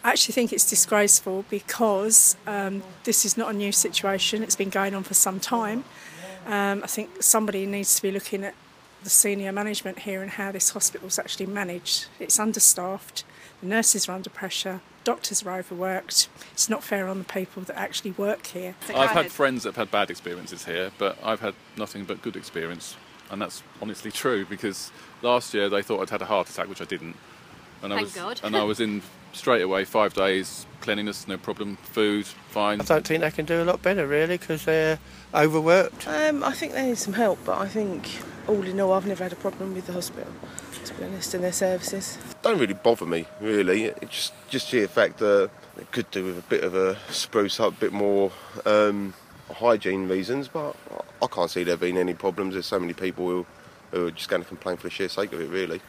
I actually think it's disgraceful because this is not a new situation. It's been going on for some time. I think somebody needs to be looking at the senior management here and how this hospital is actually managed. It's understaffed, the nurses are under pressure, doctors are overworked. It's not fair on the people that actually work here. I've had friends that have had bad experiences here, but I've had nothing but good experience. And that's honestly true, because last year they thought I'd had a heart attack, which I didn't. And Thank God. And I was in straight away, 5 days, cleanliness, no problem, food, fine. I don't think they can do a lot better, really, because they're overworked. I think they need some help, but I think, all in all, I've never had a problem with the hospital, to be honest, and their services. Don't really bother me, really. It's just the fact that it could do with a bit of a spruce up, a bit more hygiene reasons, but I can't see there being any problems. There's so many people who are just going to complain for the sheer sake of it, really.